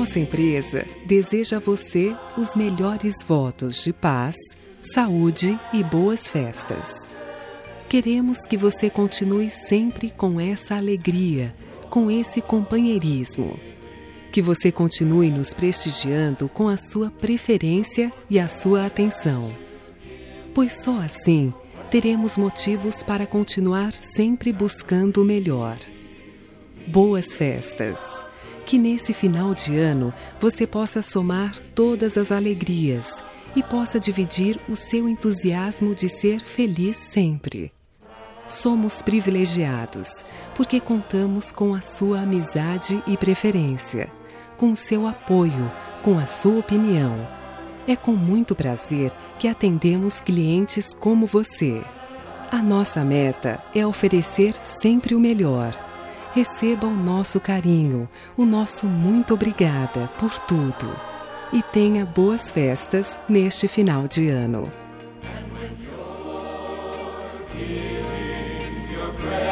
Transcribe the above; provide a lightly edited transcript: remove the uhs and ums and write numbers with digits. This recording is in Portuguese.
nossa empresa deseja a você os melhores votos de paz, saúde e boas festas. Queremos que você continue sempre com essa alegria, com esse companheirismo. Que você continue nos prestigiando com a sua preferência e a sua atenção. Pois só assim teremos motivos para continuar sempre buscando o melhor. Boas festas! Que nesse final de ano você possa somar todas as alegrias e possa dividir o seu entusiasmo de ser feliz sempre. Somos privilegiados, porque contamos com a sua amizade e preferência, com o seu apoio, com a sua opinião. É com muito prazer que atendemos clientes como você. A nossa meta é oferecer sempre o melhor. Receba o nosso carinho, o nosso muito obrigada por tudo. E tenha boas festas neste final de ano. Praise.